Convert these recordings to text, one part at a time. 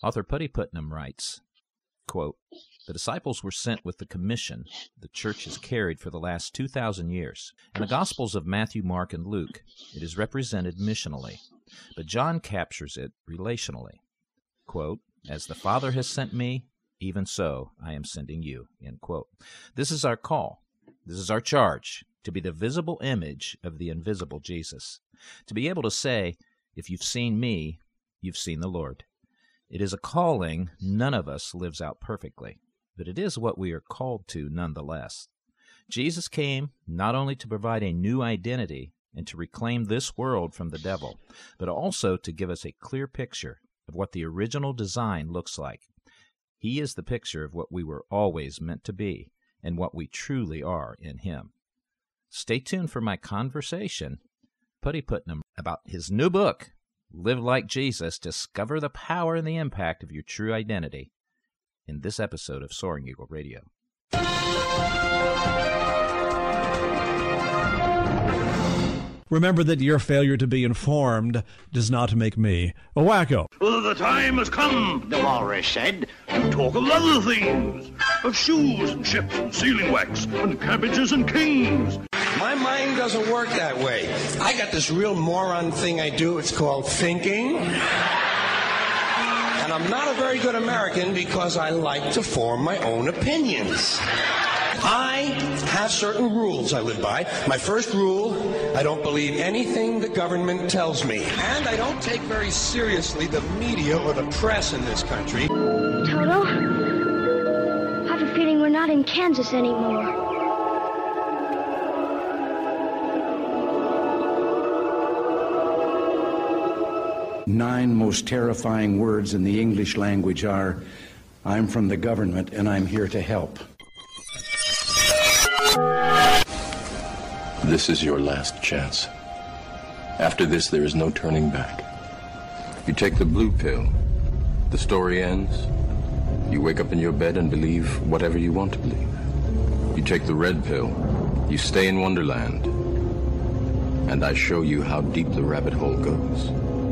Author Putty Putnam writes, quote, "The disciples were sent with the commission the church has carried for the last 2,000 years. In the Gospels of Matthew, Mark, and Luke, it is represented missionally, but John captures it relationally. Quote, as the Father has sent me, even so I am sending you." End quote. This is our call. This is our charge, to be the visible image of the invisible Jesus. To be able to say, if you've seen me, you've seen the Lord. It is a calling none of us lives out perfectly, but it is what we are called to nonetheless. Jesus came not only to provide a new identity and to reclaim this world from the devil, but also to give us a clear picture of what the original design looks like. He is the picture of what we were always meant to be and what we truly are in Him. Stay tuned for my conversation, Putty Putnam, about his new book, Live Like Jesus, Discover the Power and the Impact of Your True Identity, in this episode of Soaring Eagle Radio. Remember that your failure to be informed does not make me a wacko. Well, the time has come, the walrus said, to talk of other things, of shoes and ships and sealing wax and cabbages and kings. My mind doesn't work that way. I got this real moron thing I do. It's called thinking. And I'm not a very good American because I like to form my own opinions. I have certain rules I live by. My first rule, I don't believe anything the government tells me. And I don't take very seriously the media or the press in this country. Toto, I have a feeling we're not in Kansas anymore. Nine most terrifying words in the English language are, "I'm from the government and I'm here to help." This is your last chance. After this, there is no turning back. You take the blue pill, the story ends. You wake up in your bed and believe whatever you want to believe. You take the red pill, you stay in Wonderland, and I show you how deep the rabbit hole goes.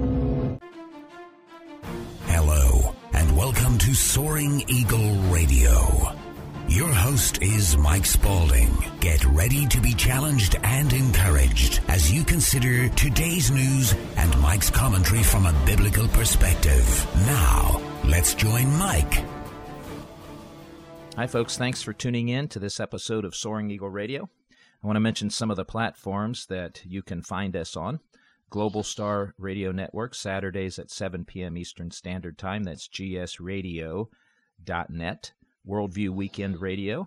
Hello, and welcome to Soaring Eagle Radio. Your host is Mike Spaulding. Get ready to be challenged and encouraged as you consider today's news and Mike's commentary from a biblical perspective. Now, let's join Mike. Hi, folks. Thanks for tuning in to this episode of Soaring Eagle Radio. I want to mention some of the platforms that you can find us on. Global Star Radio Network, Saturdays at 7 p.m. Eastern Standard Time. That's gsradio.net. Worldview Weekend Radio,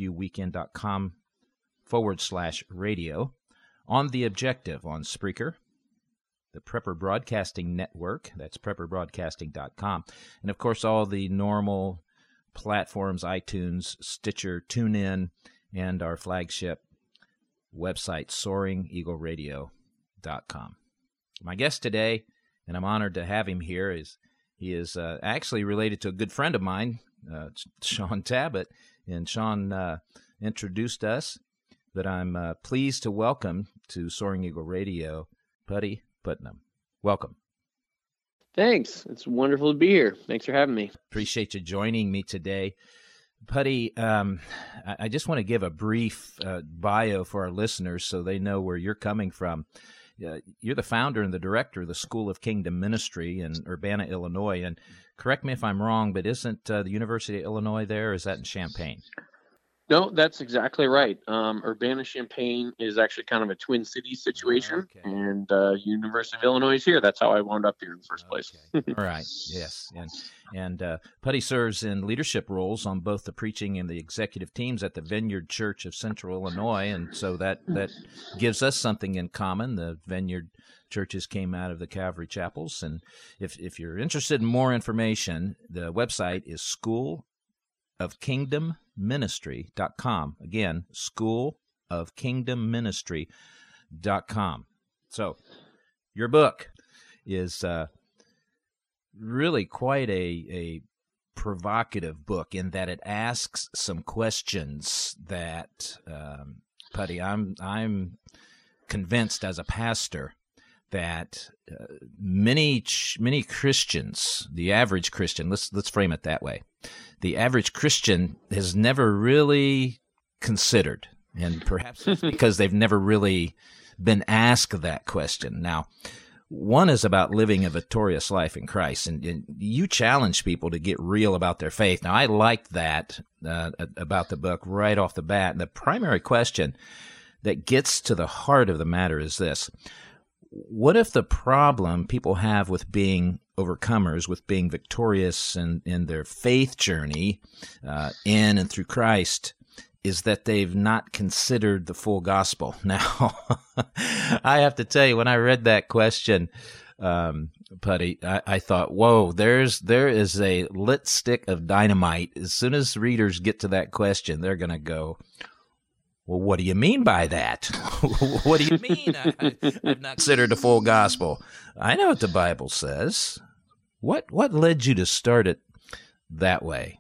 worldviewweekend.com/radio. On The Objective on Spreaker. The Prepper Broadcasting Network, that's prepperbroadcasting.com. And, of course, all the normal platforms, iTunes, Stitcher, TuneIn, and our flagship website, SoaringEagleRadio.com. My guest today, and I'm honored to have him here, is actually related to a good friend of mine, Sean Tabbitt, and Sean introduced us, but I'm pleased to welcome to Soaring Eagle Radio, Putty Putnam. Welcome. Thanks. It's wonderful to be here. Thanks for having me. Appreciate you joining me today. Putty, I just want to give a brief bio for our listeners so they know where you're coming from. You're the founder and the director of the School of Kingdom Ministry in Urbana, Illinois. And correct me if I'm wrong, but isn't the University of Illinois there, or is that in Champaign? No, that's exactly right. Urbana-Champaign is actually kind of a Twin Cities situation, and University of Illinois is here. That's how I wound up here in the first place. Okay. All right, yes. And Putty serves in leadership roles on both the preaching and the executive teams at the Vineyard Church of Central Illinois, and so that gives us something in common. The Vineyard churches came out of the Calvary Chapels, and if you're interested in more information, the website is schoolofkingdomministry.com. Again, schoolofkingdomministry.com. So, your book is really quite a provocative book in that it asks some questions that, Putty, I'm convinced as a pastor that many Christians, the average Christian, let's frame it that way, the average Christian has never really considered, and perhaps it's because they've never really been asked that question. Now, one is about living a victorious life in Christ, and you challenge people to get real about their faith. Now, I liked that about the book right off the bat. And the primary question that gets to the heart of the matter is this: what if the problem people have with being overcomers, with being victorious in their faith journey in and through Christ, is that they've not considered the full gospel? Now, I have to tell you, when I read that question, Putty, I thought, whoa, there is a lit stick of dynamite. As soon as readers get to that question, they're going to go, well, what do you mean by that? What do you mean I've not considered the full gospel? I know what the Bible says. What led you to start it that way?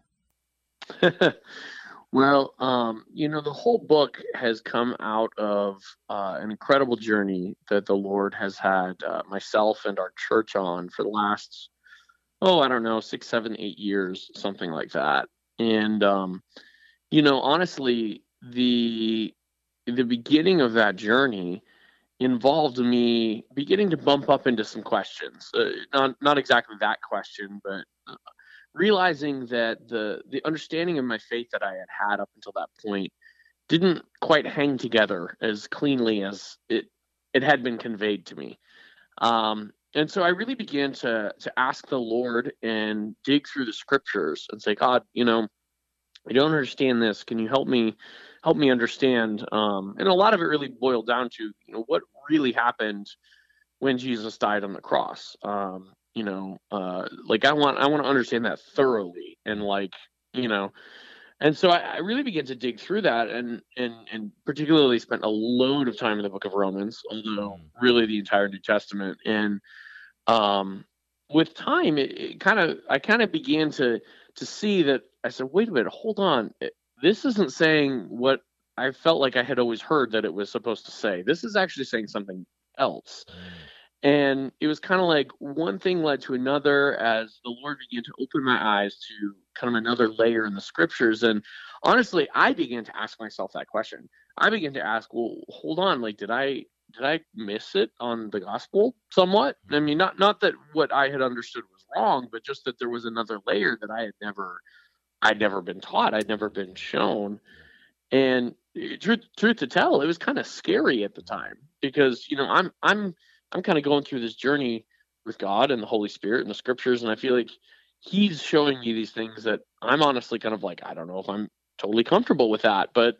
Well, the whole book has come out of an incredible journey that the Lord has had myself and our church on for the last, 6, 7, 8 years, something like that. And, honestly, the beginning of that journey involved me beginning to bump up into some questions. Not exactly that question, but realizing that the understanding of my faith that I had up until that point didn't quite hang together as cleanly as it had been conveyed to me. And so I really began to ask the Lord and dig through the scriptures and say, God, I don't understand this. Can you help me understand? And a lot of it really boiled down to, what really happened when Jesus died on the cross. I want to understand that thoroughly, and and so I really began to dig through that, and particularly spent a load of time in the book of Romans, although really the entire New Testament. And with time, I kind of began to see that. I said, wait a minute, hold on. This isn't saying what I felt like I had always heard that it was supposed to say. This is actually saying something else. And it was kind of like one thing led to another as the Lord began to open my eyes to kind of another layer in the scriptures. And honestly, I began to ask myself that question. I began to ask, well, hold on, did I miss it on the gospel somewhat? I mean, not that what I had understood was wrong, but just that there was another layer that I'd never been taught. I'd never been shown. And truth to tell, it was kind of scary at the time because, I'm kind of going through this journey with God and the Holy Spirit and the scriptures, and I feel like He's showing me these things that I'm honestly kind of like, I don't know if I'm totally comfortable with that, but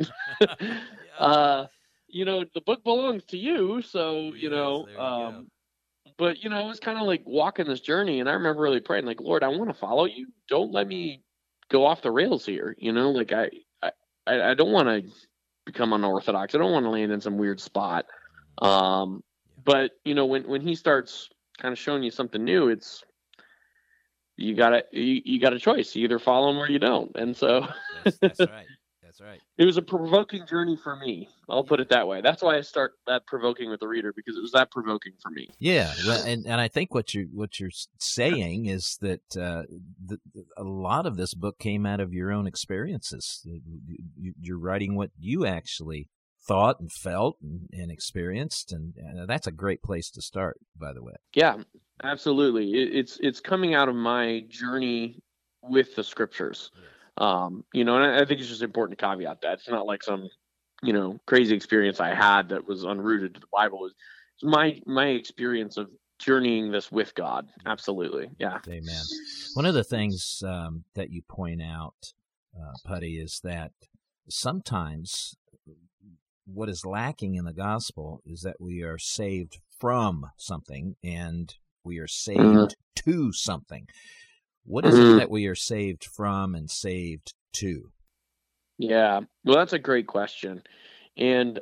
the book belongs to you, so but it was kind of like walking this journey, and I remember really praying, like, Lord, I want to follow you. Don't let me go off the rails here. I don't want to become unorthodox. I don't want to land in some weird spot. But when He starts kind of showing you something new, it's you got a choice. You either follow Him or you don't. And so that's right. That's right. It was a provoking journey for me. I'll put it that way. That's why I start that provoking with the reader, because it was that provoking for me. Yeah, and I think what you're saying is that a lot of this book came out of your own experiences. You're writing what you actually thought and felt and experienced, and that's a great place to start, by the way. Yeah, absolutely. It's coming out of my journey with the scriptures. And I think it's just important to caveat that it's not like some crazy experience I had that was unrooted to the Bible. It's my experience of journeying this with God. Absolutely. Yeah. Amen. One of the things that you point out, Putty, is that sometimes what is lacking in the gospel is that we are saved from something and we are saved to something. What is it that we are saved from and saved to? Yeah, well, that's a great question. And,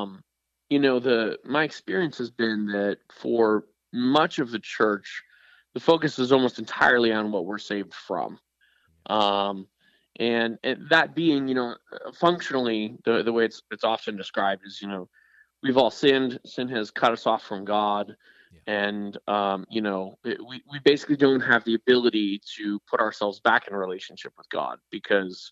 my experience has been that for much of the church, the focus is almost entirely on what we're saved from. And that being, functionally, the way it's often described is, we've all sinned. Sin has cut us off from God. And, we basically don't have the ability to put ourselves back in a relationship with God, because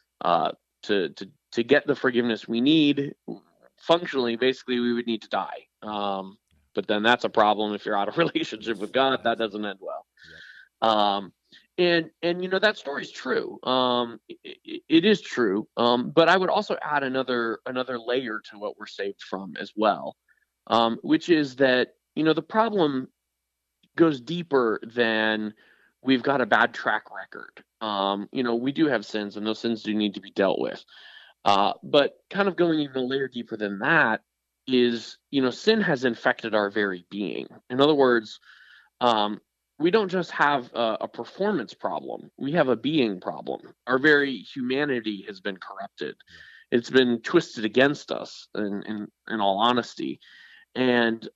to get the forgiveness we need, functionally, basically, we would need to die. But then that's a problem if you're out of relationship with God. That doesn't end well. And that story's true. It is true. But I would also add another layer to what we're saved from as well, which is that the problem goes deeper than we've got a bad track record. We do have sins, and those sins do need to be dealt with. But kind of going even a layer deeper than that is, sin has infected our very being. In other words, we don't just have a performance problem. We have a being problem. Our very humanity has been corrupted. It's been twisted against us, in all honesty. And,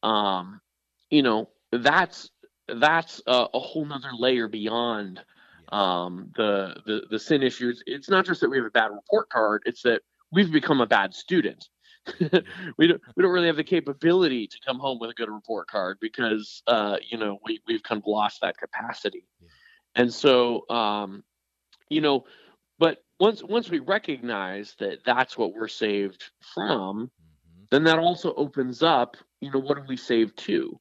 that's a whole nother layer beyond the sin issues. It's not just that we have a bad report card. It's that we've become a bad student. We don't really have the capability to come home with a good report card, because we've kind of lost that capacity. And so but once we recognize that that's what we're saved from, then that also opens up, what are we saved to?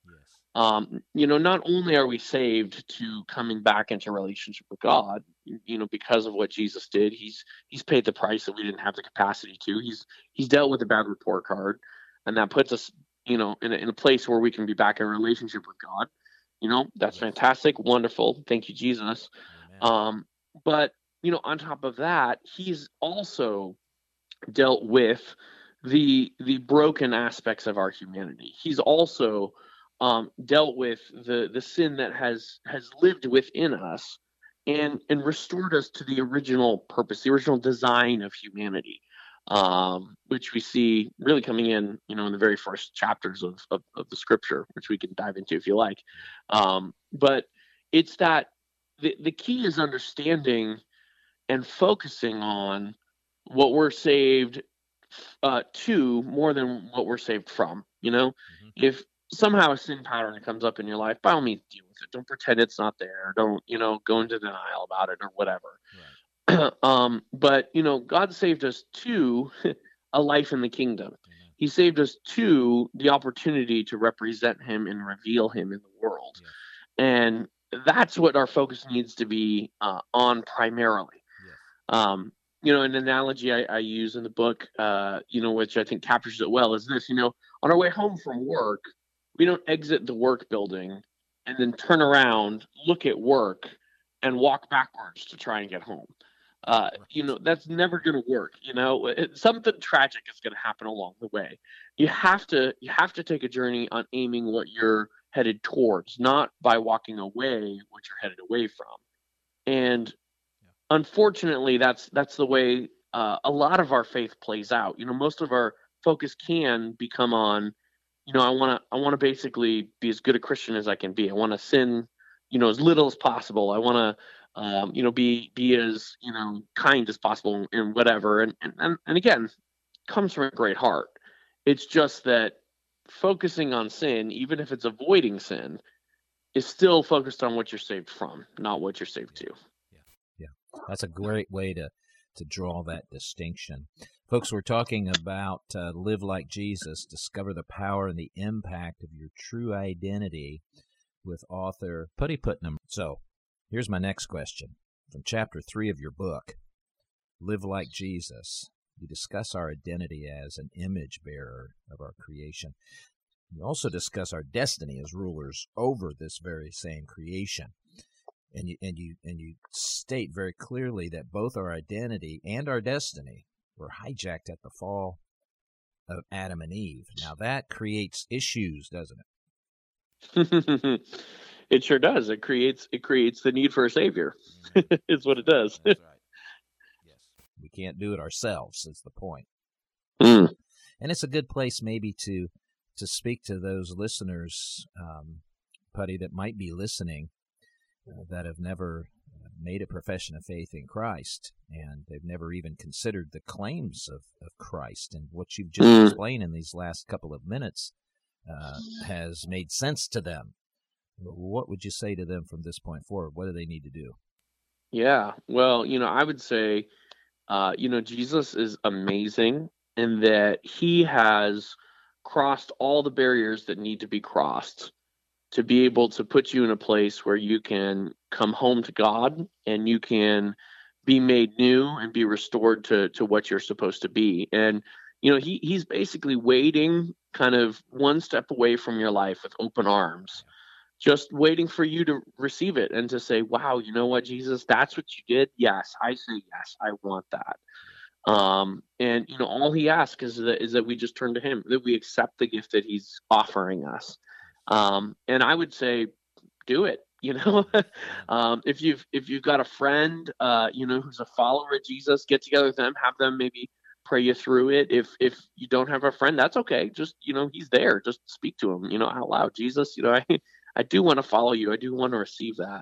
Not only are we saved to coming back into relationship with God, because of what Jesus did. He's paid the price that we didn't have the capacity to. He's dealt with a bad report card, and that puts us, in a place where we can be back in a relationship with God. That's fantastic, wonderful. Thank you, Jesus. But on top of that, he's also dealt with the broken aspects of our humanity. He's also dealt with the sin that has lived within us, and restored us to the original purpose, the original design of humanity, which we see really coming in, in the very first chapters of the scripture, which we can dive into if you like. But it's that the key is understanding and focusing on what we're saved to more than what we're saved from. If somehow a sin pattern comes up in your life, by all means deal with it. Don't pretend it's not there. Don't, go into denial about it or whatever. Right. But, God saved us to a life in the kingdom. He saved us to the opportunity to represent him and reveal him in the world. And that's what our focus needs to be on primarily. An analogy I use in the book, which I think captures it well, is this. On our way home from work, we don't exit the work building and then turn around, look at work, and walk backwards to try and get home. That's never going to work. Something tragic is going to happen along the way. You have to take a journey on aiming what you're headed towards, not by walking away what you're headed away from. And unfortunately, that's the way a lot of our faith plays out. Most of our focus can become on, I want to basically be as good a Christian as I can be. I want to sin, as little as possible. I want to, be as, kind as possible and whatever. And again, comes from a great heart. It's just that focusing on sin, even if it's avoiding sin, is still focused on what you're saved from, not what you're saved to. Yeah. That's a great way to draw that distinction. Folks, we're talking about Live Like Jesus, Discover the Power and the Impact of Your True Identity with author Putty Putnam. So, here's my next question. From Chapter 3 of your book, Live Like Jesus, you discuss our identity as an image bearer of our creation. You also discuss our destiny as rulers over this very same creation. And you state very clearly that both our identity and our destiny were hijacked at the fall of Adam and Eve. Now that creates issues, doesn't it? It sure does. It creates the need for a savior. Is what it does. That's right. Yes, we can't do it ourselves. Is the point. Mm. And it's a good place maybe to speak to those listeners, Putty, that might be listening, that have never made a profession of faith in Christ, and they've never even considered the claims of Christ. And what you've just explained in these last couple of minutes has made sense to them. What would you say to them from this point forward? What do they need to do? Yeah, well, I would say, Jesus is amazing in that he has crossed all the barriers that need to be crossed to be able to put you in a place where you can come home to God and you can be made new and be restored to what you're supposed to be. And, he's basically waiting kind of one step away from your life with open arms, just waiting for you to receive it and to say, wow, you know what, Jesus, that's what you did. Yes, I say yes, I want that. And all he asks is that we just turn to him, that we accept the gift that he's offering us. And I would say, do it. If you've got a friend, who's a follower of Jesus, get together with them, have them maybe pray you through it. If you don't have a friend, that's okay. Just, he's there. Just speak to him, out loud. Jesus, I do want to follow you. I do want to receive that.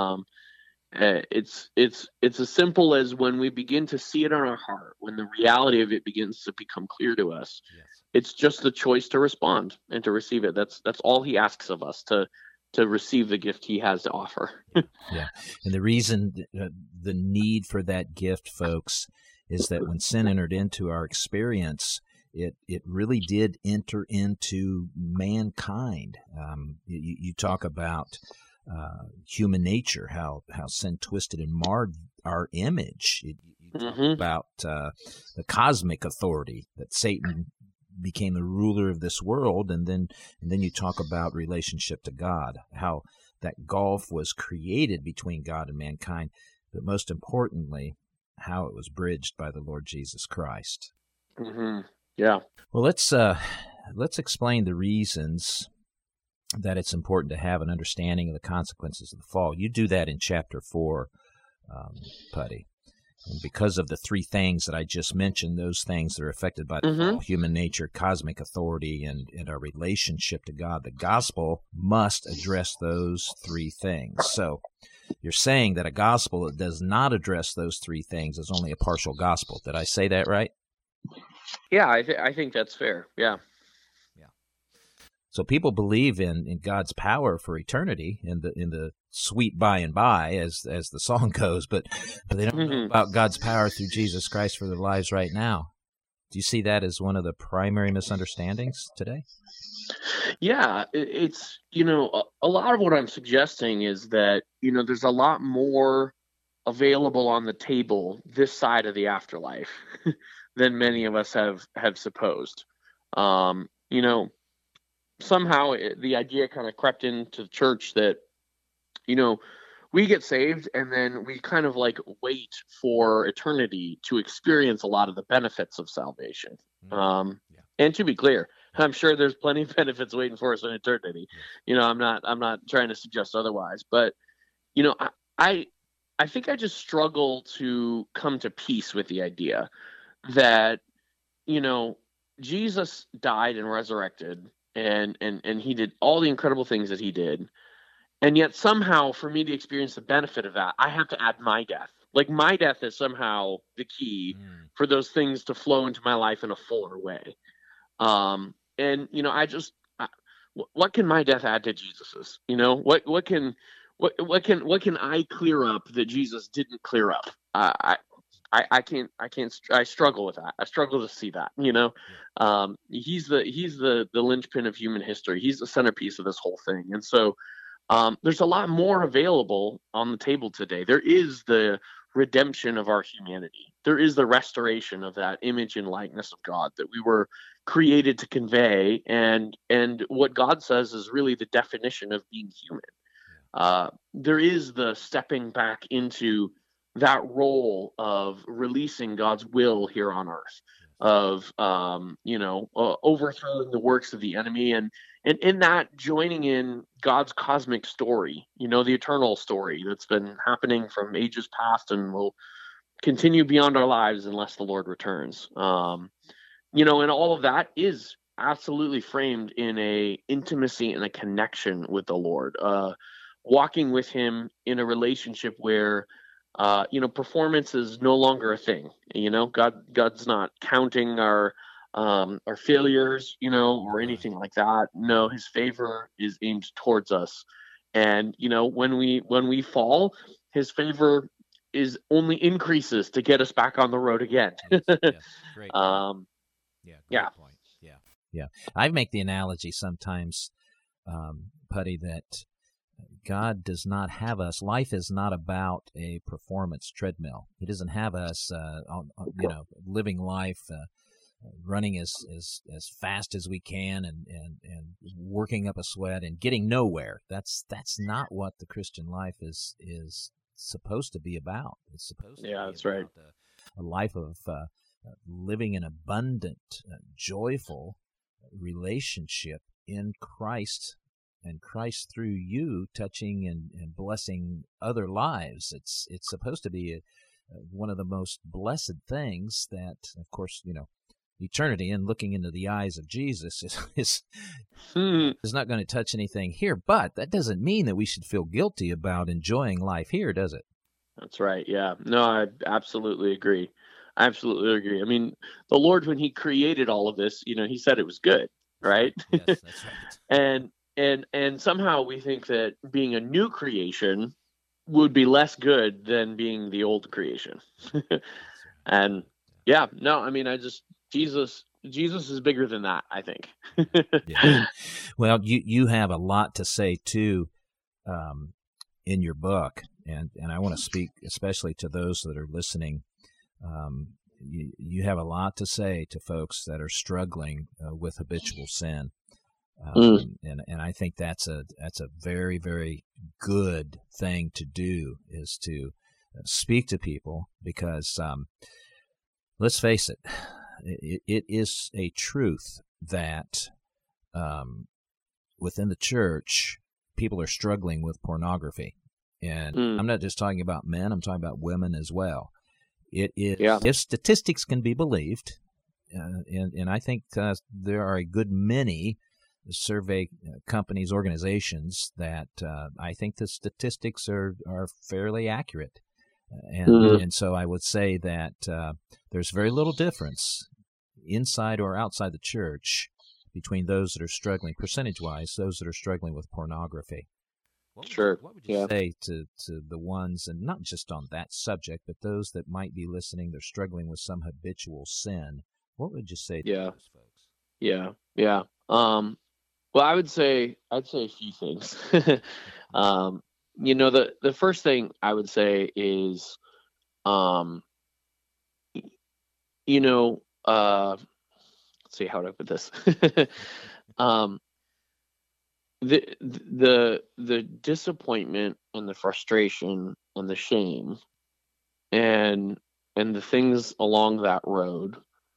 It's as simple as when we begin to see it in our heart, when the reality of it begins to become clear to us. Yes. It's just the choice to respond and to receive it. That's all he asks of us, to receive the gift he has to offer. Yeah. And the reason, the need for that gift, folks, is that when sin entered into our experience, it really did enter into mankind. You talk about human nature, how sin twisted and marred our image. You talk about the cosmic authority, that Satan became the ruler of this world, and then you talk about relationship to God, how that gulf was created between God and mankind, but most importantly, how it was bridged by the Lord Jesus Christ. Mm-hmm. Yeah. Well, let's explain the reasons that it's important to have an understanding of the consequences of the fall. You do that in chapter 4, Putty. And because of the three things that I just mentioned, those things that are affected by the fall, human nature, cosmic authority, and our relationship to God, the gospel must address those three things. So you're saying that a gospel that does not address those three things is only a partial gospel. Did I say that right? Yeah, I think that's fair. Yeah. So people believe in God's power for eternity, in the sweet by and by, as the song goes, but they don't know about God's power through Jesus Christ for their lives right now. Do you see that as one of the primary misunderstandings today? Yeah, it's a lot of what I'm suggesting is that there's a lot more available on the table this side of the afterlife than many of us have supposed. Somehow the idea kind of crept into the church that, we get saved and then we kind of like wait for eternity to experience a lot of the benefits of salvation. And to be clear, I'm sure there's plenty of benefits waiting for us in eternity. I'm not trying to suggest otherwise, but, I think I just struggle to come to peace with the idea that, Jesus died and resurrected, and he did all the incredible things that he did. And yet somehow for me to experience the benefit of that, I have to add my death. Like my death is somehow the key for those things to flow into my life in a fuller way. And, what can my death add to Jesus's? What can I clear up that Jesus didn't clear up? I struggle with that. I struggle to see that, he's the linchpin of human history. He's the centerpiece of this whole thing. And so, there's a lot more available on the table today. There is the redemption of our humanity. There is the restoration of that image and likeness of God that we were created to convey. And what God says is really the definition of being human. There is the stepping back into that role of releasing God's will here on earth, of overthrowing the works of the enemy, and in that joining in God's cosmic story, the eternal story that's been happening from ages past and will continue beyond our lives unless the Lord returns. And all of that is absolutely framed in a intimacy and a connection with the Lord, walking with him in a relationship where performance is no longer a thing. God's not counting our our failures, or anything like that. No, his favor is aimed towards us. And, when we fall, his favor is only increases to get us back on the road again. Yes, great point. Yeah. Point. Yeah. I make the analogy sometimes, Putty, that God does not have us. Life is not about a performance treadmill. He doesn't have us, living life, running as fast as we can and working up a sweat and getting nowhere. That's not what the Christian life is supposed to be about. It's supposed to be that's about right. a life of living an abundant, joyful relationship in Christ, and Christ through you touching and blessing other lives. It's supposed to be one of the most blessed things that, of course, eternity and looking into the eyes of Jesus is not going to touch anything here. But that doesn't mean that we should feel guilty about enjoying life here, does it? That's right. Yeah. No, I absolutely agree. I mean, the Lord, when he created all of this, he said it was good, right? Yes, that's right. And somehow we think that being a new creation would be less good than being the old creation. And Jesus is bigger than that, I think. Yeah. Well, you have a lot to say too in your book, and I want to speak especially to those that are listening. You have a lot to say to folks that are struggling with habitual sin. And I think that's a very, very good thing to do, is to speak to people, because let's face it, it is a truth that within the church, people are struggling with pornography. And I'm not just talking about men, I'm talking about women as well. It is, if statistics can be believed, and I think there are a good many survey companies, organizations that I think the statistics are fairly accurate. And so I would say that there's very little difference inside or outside the church between those that are struggling, percentage-wise, those that are struggling with pornography. What would you say to the ones, and not just on that subject, but those that might be listening, they're struggling with some habitual sin? What would you say to those folks? Yeah. Well, I'd say a few things. The first thing I would say is, let's see, how would I put this? The disappointment and the frustration and the shame and the things along that road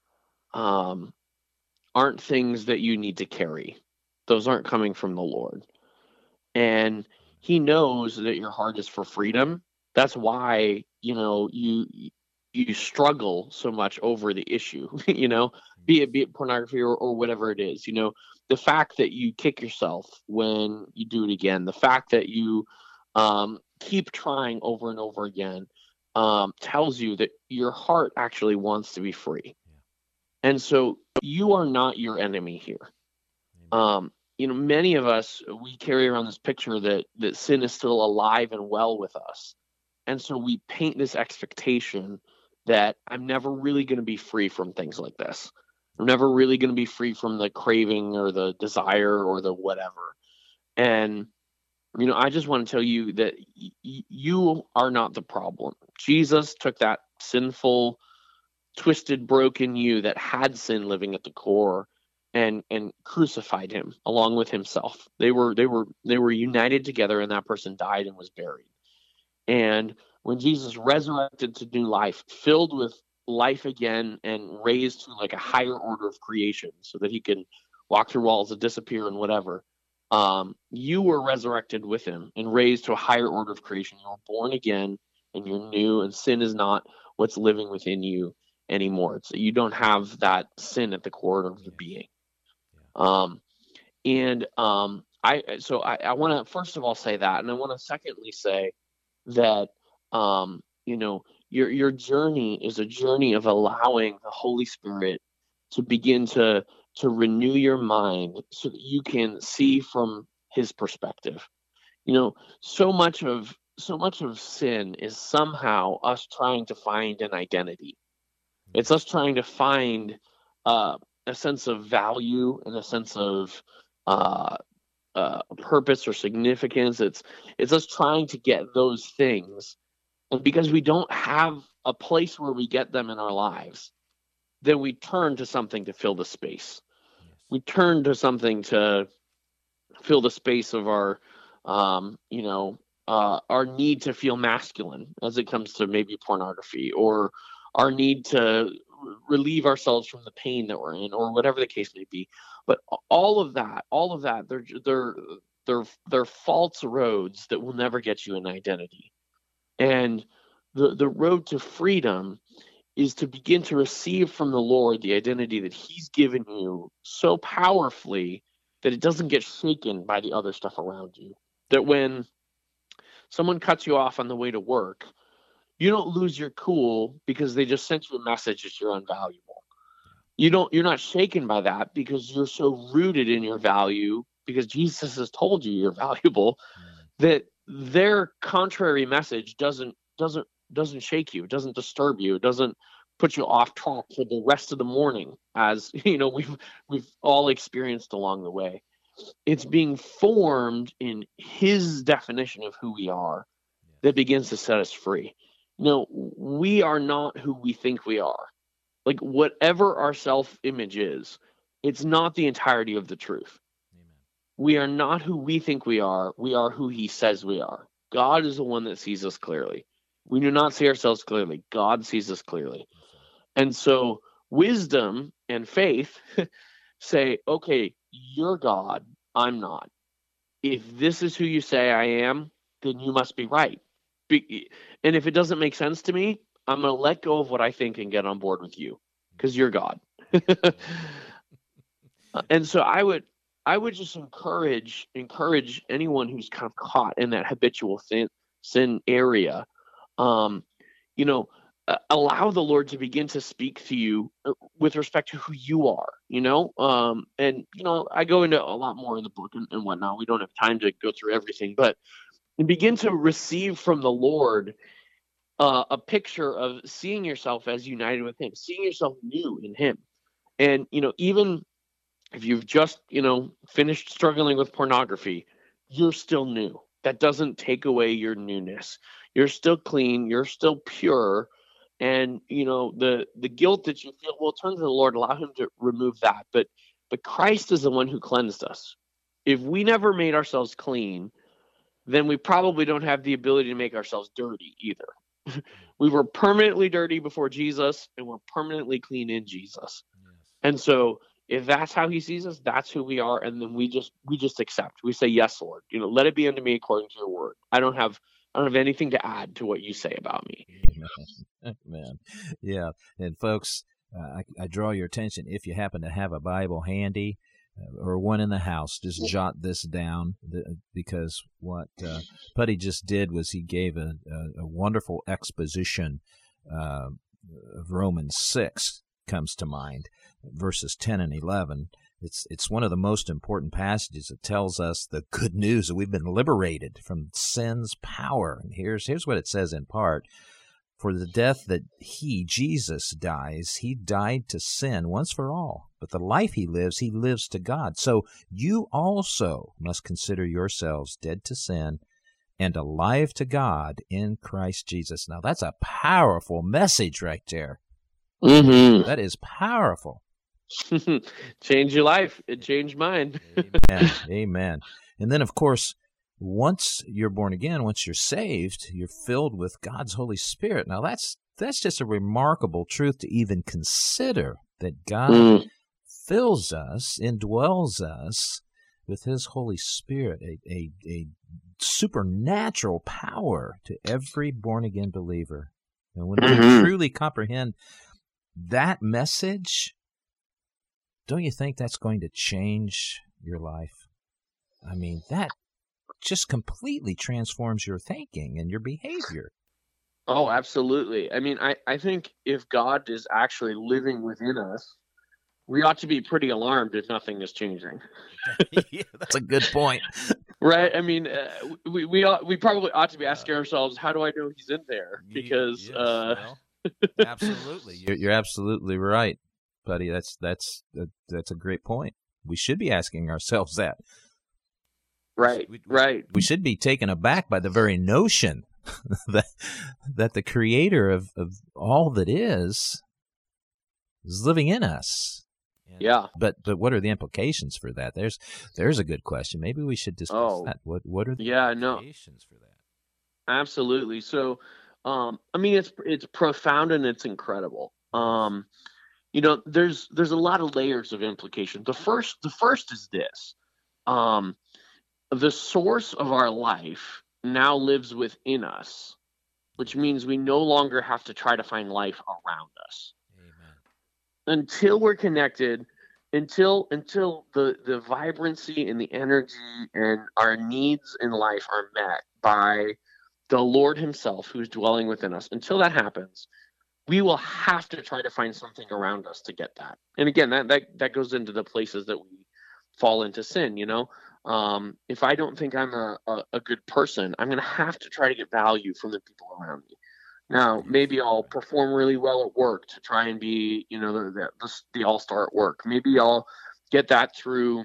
aren't things that you need to carry. Those aren't coming from the Lord. And he knows that your heart is for freedom. That's why, you struggle so much over the issue, be it pornography or whatever it is. The fact that you kick yourself when you do it again, the fact that you keep trying over and over again tells you that your heart actually wants to be free. And so you are not your enemy here. Many of us, we carry around this picture that sin is still alive and well with us. And so we paint this expectation that I'm never really going to be free from things like this. I'm never really going to be free from the craving or the desire or the whatever. And, I just want to tell you that you are not the problem. Jesus took that sinful, twisted, broken you that had sin living at the core and crucified him along with himself. They were united together, and that person died and was buried. And when Jesus resurrected to new life, filled with life again and raised to like a higher order of creation so that he can walk through walls and disappear and whatever, you were resurrected with him and raised to a higher order of creation. You were born again and you're new, and sin is not what's living within you anymore. You don't have that sin at the core of your being. I want to first of all say that, and I want to secondly say that your journey is a journey of allowing the Holy Spirit to begin to renew your mind so that you can see from his perspective. So much of sin is somehow us trying to find an identity. It's us trying to find a sense of value and a sense of purpose or significance. It's us trying to get those things, and because we don't have a place where we get them in our lives, then we turn to something to fill the space. We turn to something to fill the space of our need to feel masculine as it comes to maybe pornography, or our need to relieve ourselves from the pain that we're in, or whatever the case may be. But all of that, they're false roads that will never get you an identity. And the road to freedom is to begin to receive from the Lord the identity that he's given you so powerfully that it doesn't get shaken by the other stuff around you. That when someone cuts you off on the way to work, you don't lose your cool because they just sent you a message that you're unvaluable. You're not shaken by that because you're so rooted in your value, because Jesus has told you you're valuable, that their contrary message doesn't shake you, it doesn't disturb you, it doesn't put you off track for the rest of the morning, as we've all experienced along the way. It's being formed in his definition of who we are that begins to set us free. We are not who we think we are. Like, whatever our self-image is, it's not the entirety of the truth. Amen. We are not who we think we are who he says we are. God is the one that sees us clearly. We do not see ourselves clearly. God sees us clearly. And so wisdom and faith say, okay, you're God, I'm not. If this is who you say I am, then you must be right. And if it doesn't make sense to me, I'm going to let go of what I think and get on board with you, because you're God. And so I would just encourage anyone who's kind of caught in that habitual sin area, allow the Lord to begin to speak to you with respect to who you are, and I go into a lot more in the book and whatnot. We don't have time to go through everything, but begin to receive from the Lord a picture of seeing yourself as united with him, seeing yourself new in him. And, even if you've just, finished struggling with pornography, you're still new. That doesn't take away your newness. You're still clean. You're still pure. And, the guilt that you feel, well, turn to the Lord, allow him to remove that. But Christ is the one who cleansed us. If we never made ourselves clean, then we probably don't have the ability to make ourselves dirty either. We were permanently dirty before Jesus, and we're permanently clean in Jesus. Yes. And so if that's how he sees us, that's who we are. And then we just accept. We say, yes, Lord, let it be unto me according to your word. I don't have anything to add to what you say about me. Man. Yeah. And folks, I draw your attention, if you happen to have a Bible handy, or one in the house, just jot this down, because what Putty just did was he gave a wonderful exposition of Romans 6 comes to mind, verses 10 and 11. It's one of the most important passages. It tells us the good news that we've been liberated from sin's power. And here's what it says in part. For the death that Jesus dies, he died to sin once for all. But the life he lives to God. So you also must consider yourselves dead to sin and alive to God in Christ Jesus. Now, that's a powerful message right there. Mm-hmm. That is powerful. Change your life. It changed mine. Amen. Amen. And then, of course, once you're born again, once you're saved, you're filled with God's Holy Spirit. Now, that's just a remarkable truth to even consider, that God fills us, indwells us with his Holy Spirit, a supernatural power to every born-again believer. And when we truly comprehend that message, don't you think that's going to change your life? I mean, that just completely transforms your thinking and your behavior. Oh, absolutely. I mean, I think if God is actually living within us, we ought to be pretty alarmed if nothing is changing. Yeah, that's a good point. Right? I mean, we probably ought to be asking ourselves, how do I know he's in there? Because well, absolutely, you're absolutely right, buddy. That's a great point. We should be asking ourselves that. Right, right. We should be taken aback by the very notion that the creator of all that is living in us. Yeah. But what are the implications for that? There's a good question. Maybe we should discuss that. What are the implications for that? Absolutely. So, I mean, it's profound and it's incredible. You know, there's a lot of layers of implication. The first is this. The source of our life now lives within us, which means we no longer have to try to find life around us. Amen. Until we're connected, until the vibrancy and the energy and our needs in life are met by the Lord himself who's dwelling within us, until that happens, we will have to try to find something around us to get that. And again, that goes into the places that we fall into sin, you know. If I don't think I'm a good person, I'm going to have to try to get value from the people around me. Now, maybe I'll perform really well at work to try and be, you know, the all-star at work. Maybe I'll get that through,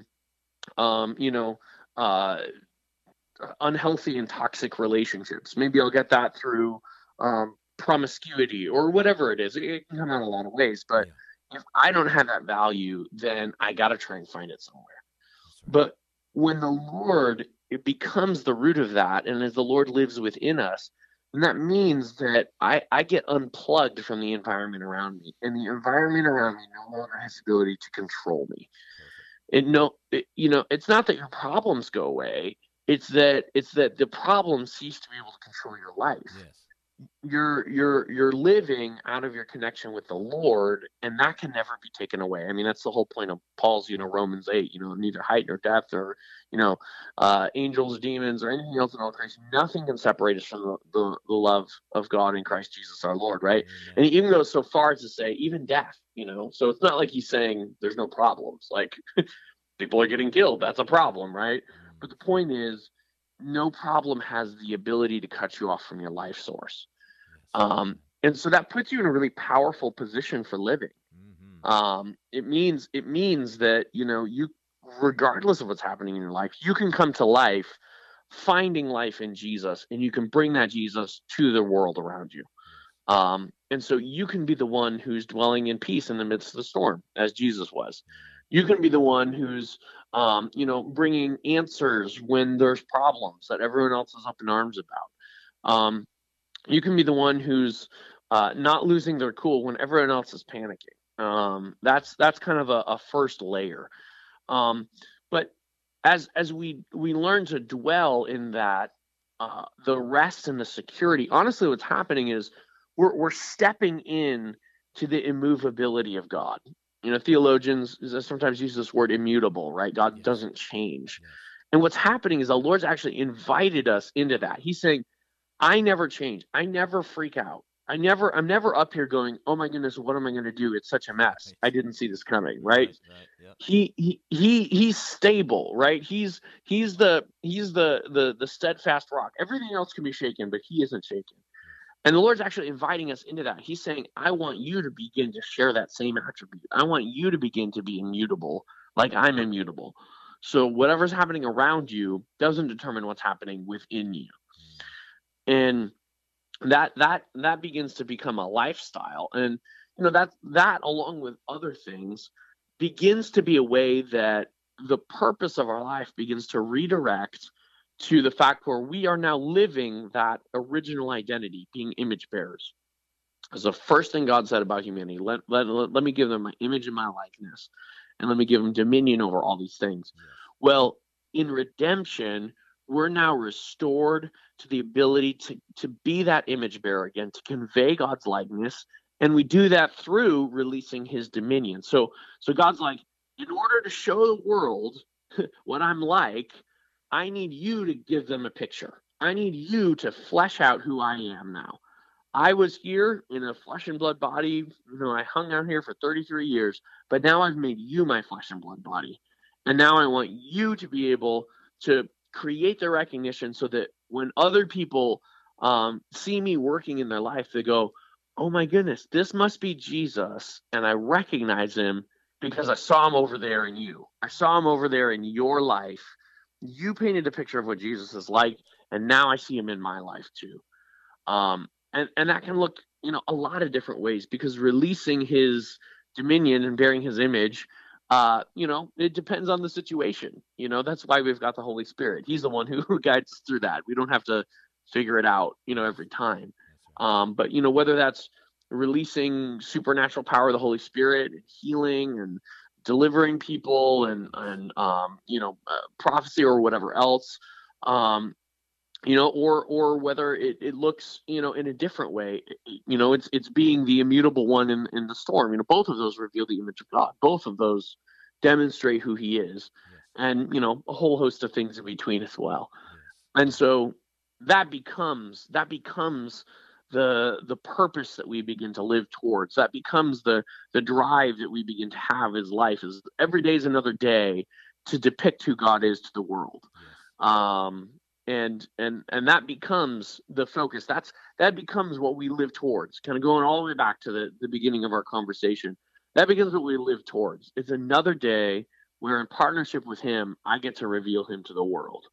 unhealthy and toxic relationships. Maybe I'll get that through promiscuity or whatever it is. It can come out a lot of ways. But if I don't have that value, then I got to try and find it somewhere. But when the Lord, it becomes the root of that, and as the Lord lives within us, and that means that I get unplugged from the environment around me, and the environment around me no longer has the ability to control me. It's not that your problems go away. It's that the problems cease to be able to control your life. Yes. You're living out of your connection with the Lord, and that can never be taken away. I mean, that's the whole point of Paul's, Romans 8, neither height nor depth or, angels, demons, or anything else in all creation. Nothing can separate us from the love of God in Christ Jesus our Lord, right? Amen. And he even goes so far as to say, even death, so it's not like he's saying there's no problems. Like, people are getting killed. That's a problem, right? But the point is, no problem has the ability to cut you off from your life source. And so that puts you in a really powerful position for living. Mm-hmm. It means that, you, regardless of what's happening in your life, you can come to life finding life in Jesus, and you can bring that Jesus to the world around you. And so you can be the one who's dwelling in peace in the midst of the storm, as Jesus was. You can be the one who's, bringing answers when there's problems that everyone else is up in arms about. You can be the one who's not losing their cool when everyone else is panicking. That's kind of a first layer. But as we learn to dwell in that, the rest and the security, honestly, what's happening is we're stepping in to the immovability of God. Theologians sometimes use this word immutable, right? God doesn't change. And what's happening is the Lord's actually invited us into that. He's saying, I never change. I never freak out. I'm never up here going, oh my goodness, what am I going to do? It's such a mess. I didn't see this coming, right? He's stable, right? He's the steadfast rock. Everything else can be shaken, but he isn't shaken. And the Lord's actually inviting us into that. He's saying, I want you to begin to share that same attribute. I want you to begin to be immutable like I'm immutable. So whatever's happening around you doesn't determine what's happening within you. And that begins to become a lifestyle. And, that along with other things begins to be a way that the purpose of our life begins to redirect to the fact where we are now living that original identity, being image bearers. As the first thing God said about humanity, let me give them my image and my likeness, and let me give them dominion over all these things. Yeah. Well, in redemption, we're now restored to the ability to be that image bearer again, to convey God's likeness, and we do that through releasing his dominion. So God's like, in order to show the world what I'm like, I need you to give them a picture. I need you to flesh out who I am now. I was here in a flesh and blood body. I hung out here for 33 years, but now I've made you my flesh and blood body. And now I want you to be able to create the recognition so that when other people see me working in their life, they go, oh my goodness, this must be Jesus. And I recognize him because I saw him over there in you. I saw him over there in your life. You painted a picture of what Jesus is like, and now I see him in my life too. And that can look, a lot of different ways, because releasing his dominion and bearing his image, it depends on the situation. That's why we've got the Holy Spirit. He's the one who guides us through that. We don't have to figure it out, every time. But whether that's releasing supernatural power of the Holy Spirit, and healing and delivering people, and prophecy or whatever else, or whether it looks, in a different way, it's being the immutable one in the storm. Both of those reveal the image of God. Both of those demonstrate who he is, and, a whole host of things in between as well. And so that becomes the purpose that we begin to live towards. That becomes the drive that we begin to have as life, is every day is another day to depict who God is to the world. And that becomes the focus. That becomes what we live towards. Kind of going all the way back to the beginning of our conversation. That becomes what we live towards. It's another day where, in partnership with him, I get to reveal him to the world.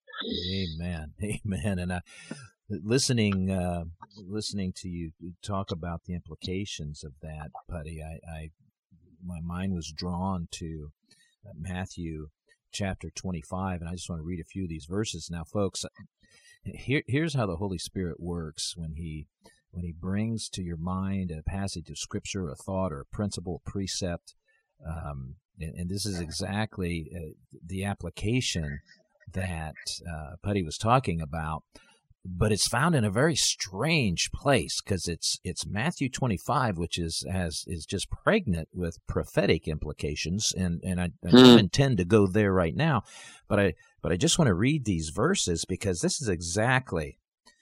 Amen. And listening to you talk about the implications of that, Putty, my mind was drawn to Matthew chapter 25, and I just want to read a few of these verses. Now, folks, here's how the Holy Spirit works when he brings to your mind a passage of Scripture, a thought, or a principle, a precept, and this is exactly the application that Putty was talking about. But it's found in a very strange place, because it's Matthew 25, which is just pregnant with prophetic implications, and I don't intend to go there right now, but I just want to read these verses, because this is exactly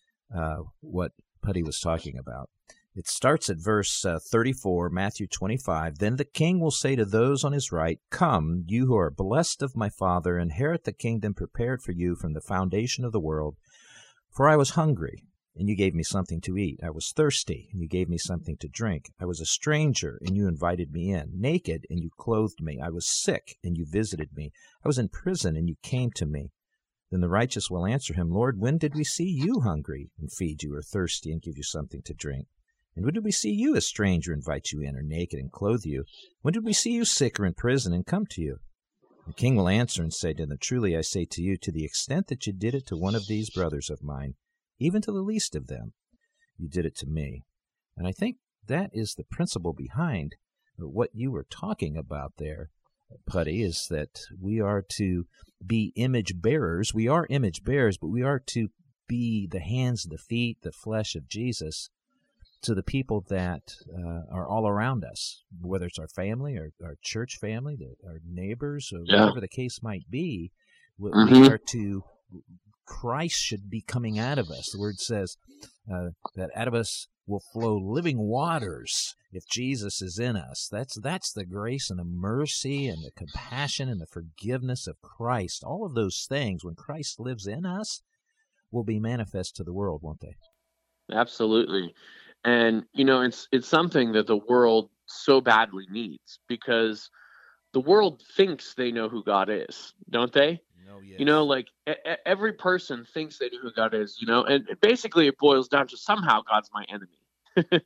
what Putty was talking about. It starts at verse 34, Matthew 25. Then the king will say to those on his right, "Come, you who are blessed of my Father, inherit the kingdom prepared for you from the foundation of the world. For I was hungry, and you gave me something to eat. I was thirsty, and you gave me something to drink. I was a stranger, and you invited me in. Naked, and you clothed me. I was sick, and you visited me. I was in prison, and you came to me." Then the righteous will answer him, "Lord, when did we see you hungry and feed you, or thirsty and give you something to drink? And when did we see you a stranger, invite you in, or naked and clothe you? When did we see you sick or in prison and come to you?" The king will answer and say to them, "Truly I say to you, to the extent that you did it to one of these brothers of mine, even to the least of them, you did it to me." And I think that is the principle behind what you were talking about there, Putty, is that we are to be image bearers. We are image bearers, but we are to be the hands, the feet, the flesh of Jesus to the people that are all around us, whether it's our family or our church family, our neighbors, or whatever the case might be. We are to, Christ should be coming out of us. The word says that out of us will flow living waters if Jesus is in us. That's the grace and the mercy and the compassion and the forgiveness of Christ. All of those things, when Christ lives in us, will be manifest to the world, won't they? Absolutely. And, it's something that the world so badly needs, because the world thinks they know who God is, don't they? Oh, yes. Every person thinks they know who God is, and basically it boils down to somehow God's my enemy.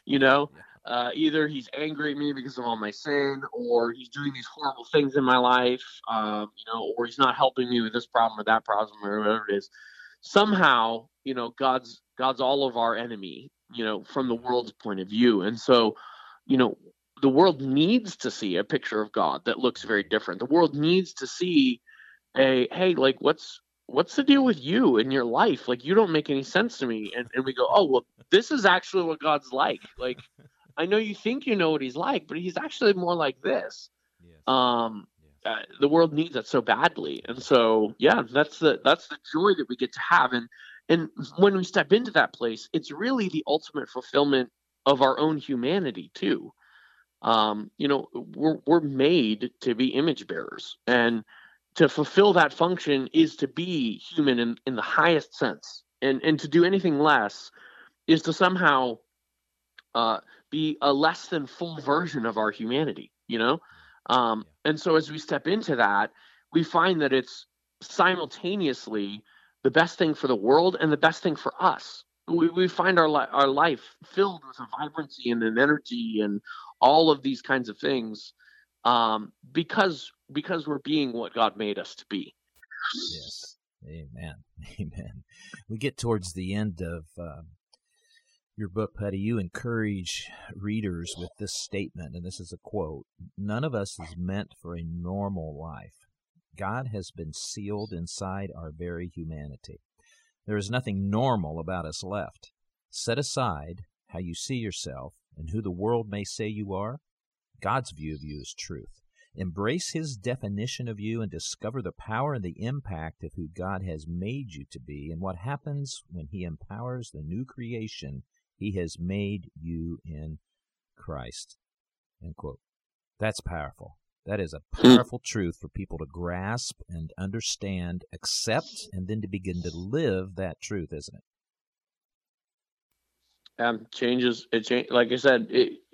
Either he's angry at me because of all my sin, or he's doing these horrible things in my life, or he's not helping me with this problem or that problem or whatever it is. Somehow, God's all of our enemy, from the world's point of view. And so, the world needs to see a picture of God that looks very different. The world needs to see hey, what's the deal with you in your life? You don't make any sense to me. And we go, oh, well, this is actually what God's like. I know you think you know what he's like, but he's actually more like this. Yes. The world needs that so badly. And so, that's the joy that we get to have. And And when we step into that place, it's really the ultimate fulfillment of our own humanity too. We're made to be image bearers, and to fulfill that function is to be human in the highest sense. And to do anything less is to somehow be a less than full version of our humanity, And so as we step into that, we find that it's simultaneously the best thing for the world and the best thing for us. We find our life filled with a vibrancy and an energy and all of these kinds of things, because we're being what God made us to be. Yes. Amen. Amen. We get towards the end of your book, Putty. You encourage readers with this statement, and this is a quote: "None of us is meant for a normal life. God has been sealed inside our very humanity. There is nothing normal about us left. Set aside how you see yourself and who the world may say you are. God's view of you is truth. Embrace His definition of you and discover the power and the impact of who God has made you to be and what happens when He empowers the new creation He has made you in Christ." End quote. That's powerful. That is a powerful truth for people to grasp and understand, accept, and then to begin to live that truth, isn't it? Changes. Like I said,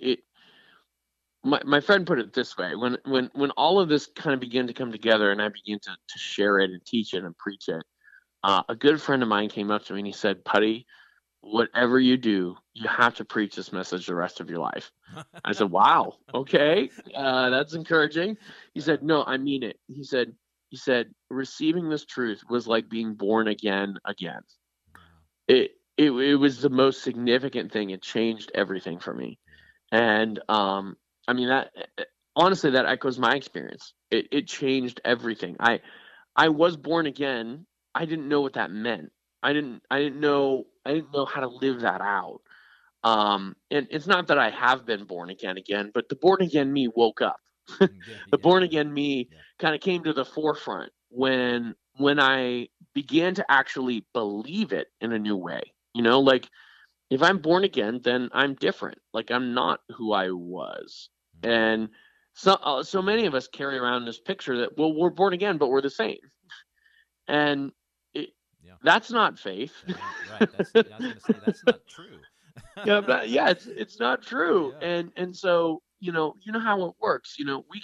my friend put it this way: when all of this kind of began to come together, and I began to share it and teach it and preach it, a good friend of mine came up to me and he said, "Putty, whatever you do, you have to preach this message the rest of your life." I said, "Wow, okay, that's encouraging." He said, "No, I mean it." He said, "Receiving this truth was like being born again. It was the most significant thing. It changed everything for me." And that honestly, that echoes my experience. It changed everything. I was born again. I didn't know what that meant. I didn't know how to live that out. And it's not that I have been born again, but the born again me woke up. The born again me kind of came to the forefront when I began to actually believe it in a new way. Like, if I'm born again, then I'm different. Like, I'm not who I was. And so many of us carry around this picture that, well, we're born again, but we're the same. And that's not faith. Right. I was going to say, that's not true. It's not true. Yeah. And so, you know how it works.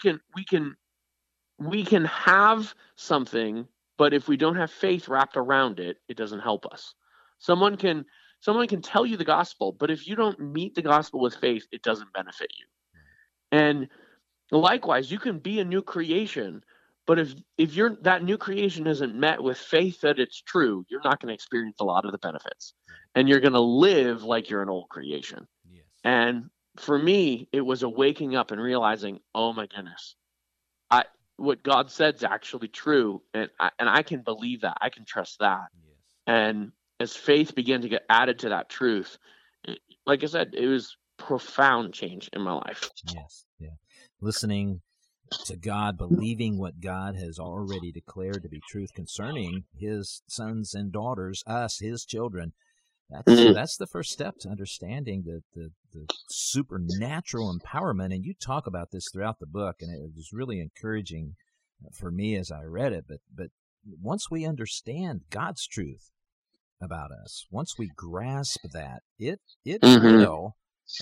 We can have something, but if we don't have faith wrapped around it, it doesn't help us. Someone can tell you the gospel, but if you don't meet the gospel with faith, it doesn't benefit you. And likewise, you can be a new creation, but if that new creation isn't met with faith that it's true, you're not going to experience a lot of the benefits, and you're going to live like you're an old creation. Yes. And for me, it was a waking up and realizing, oh my goodness, what God said is actually true, and I can believe that. I can trust that. Yes. And as faith began to get added to that truth, like I said, it was profound change in my life. Yes, yeah. Listening to God, believing what God has already declared to be truth concerning His sons and daughters, us, His children. That's the first step to understanding the supernatural empowerment. And you talk about this throughout the book, and it was really encouraging for me as I read it. But once we understand God's truth about us, once we grasp that, it will,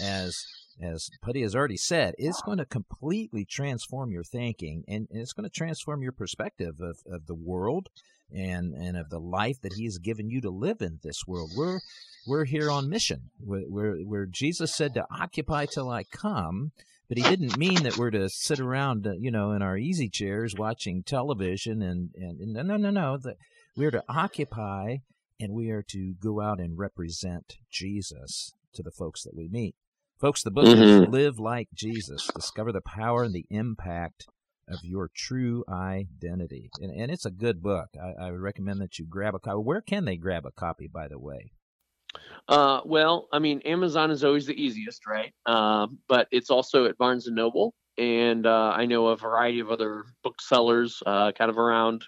as Putty has already said, it's going to completely transform your thinking, and it's going to transform your perspective of the world and of the life that He has given you to live in this world. We're here on mission, where Jesus said to occupy till I come, but He didn't mean that we're to sit around, in our easy chairs watching television and no, that we're to occupy, and we are to go out and represent Jesus to the folks that we meet. Folks, the book is Live Like Jesus. Discover the power and the impact of your true identity. And it's a good book. I would recommend that you grab a copy. Where can they grab a copy, by the way? Well, Amazon is always the easiest, right? But it's also at Barnes & Noble. And I know a variety of other booksellers kind of around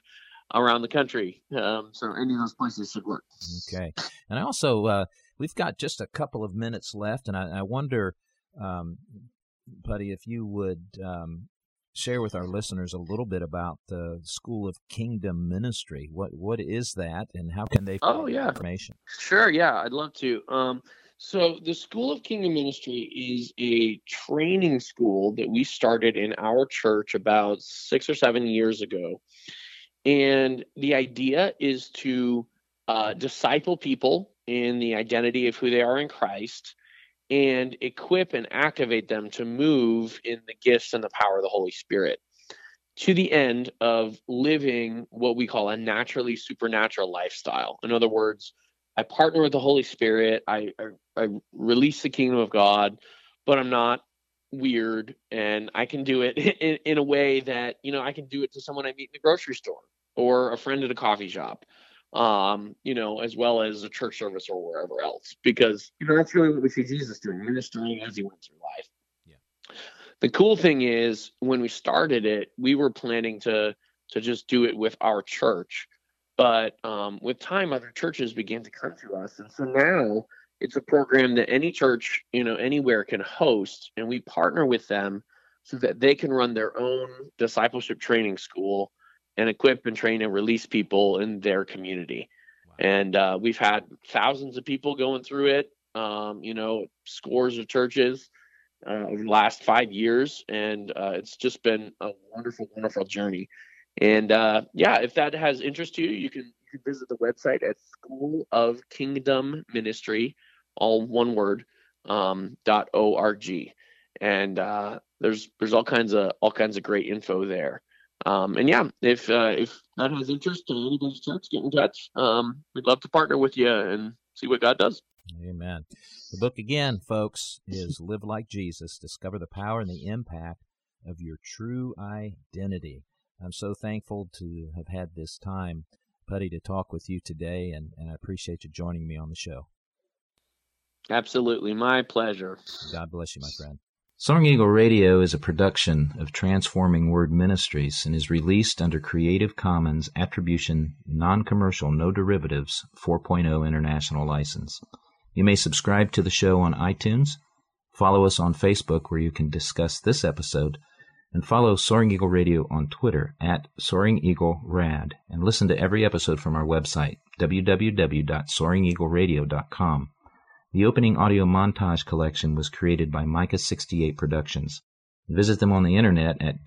around the country. So any of those places should work. Okay. And I also, we've got just a couple of minutes left, and I wonder, Putty, if you would share with our listeners a little bit about the School of Kingdom Ministry. What is that, and how can they find information? Sure, yeah, I'd love to. So the School of Kingdom Ministry is a training school that we started in our church about 6 or 7 years ago. And the idea is to disciple people in the identity of who they are in Christ and equip and activate them to move in the gifts and the power of the Holy Spirit to the end of living what we call a naturally supernatural lifestyle. In other words, I partner with the Holy Spirit, I release the kingdom of God, but I'm not weird, and I can do it in a way that, I can do it to someone I meet in the grocery store or a friend at a coffee shop, as well as a church service or wherever else, because, that's really what we see Jesus doing, ministering as he went through life. Yeah. The cool thing is, when we started it, we were planning to just do it with our church, but with time, other churches began to come to us, and so now it's a program that any church, anywhere can host, and we partner with them so that they can run their own discipleship training school and equip and train and release people in their community. Wow. And we've had thousands of people going through it, scores of churches over the last 5 years. And it's just been a wonderful, wonderful journey. And if that has interest to you, you can visit the website at School of Kingdom Ministry, all one word, .org. And there's all kinds of great info there. If that has interest to anybody's church, get in touch. We'd love to partner with you and see what God does. Amen. The book again, folks, is Live Like Jesus, Discover the Power and the Impact of Your True Identity. I'm so thankful to have had this time, Putty, to talk with you today, and I appreciate you joining me on the show. Absolutely. My pleasure. God bless you, my friend. Soaring Eagle Radio is a production of Transforming Word Ministries and is released under Creative Commons Attribution, Non-Commercial, No Derivatives 4.0 International License. You may subscribe to the show on iTunes, follow us on Facebook where you can discuss this episode, and follow Soaring Eagle Radio on Twitter at Soaring Eagle Rad, and listen to every episode from our website, www.soaringeagleradio.com. The opening audio montage collection was created by Micah 68 Productions. Visit them on the internet at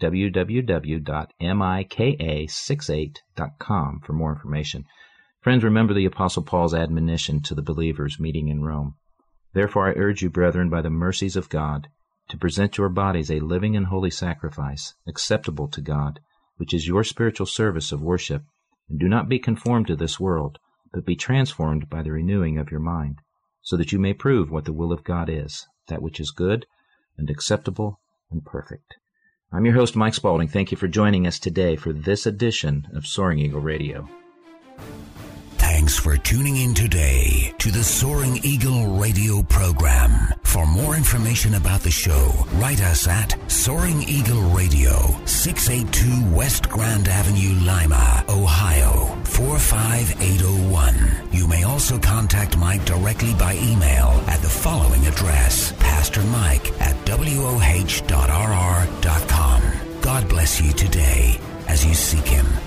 www.mika68.com for more information. Friends, remember the Apostle Paul's admonition to the believers meeting in Rome. Therefore I urge you, brethren, by the mercies of God, to present your bodies a living and holy sacrifice, acceptable to God, which is your spiritual service of worship. And do not be conformed to this world, but be transformed by the renewing of your mind, so that you may prove what the will of God is, that which is good and acceptable and perfect. I'm your host, Mike Spaulding. Thank you for joining us today for this edition of Soaring Eagle Radio. Thanks for tuning in today to the Soaring Eagle Radio program. For more information about the show, write us at Soaring Eagle Radio, 682 West Grand Avenue, Lima, Ohio, 45801. You may also contact Mike directly by email at the following address, pastormike@woh.rr.com. God bless you today as you seek Him.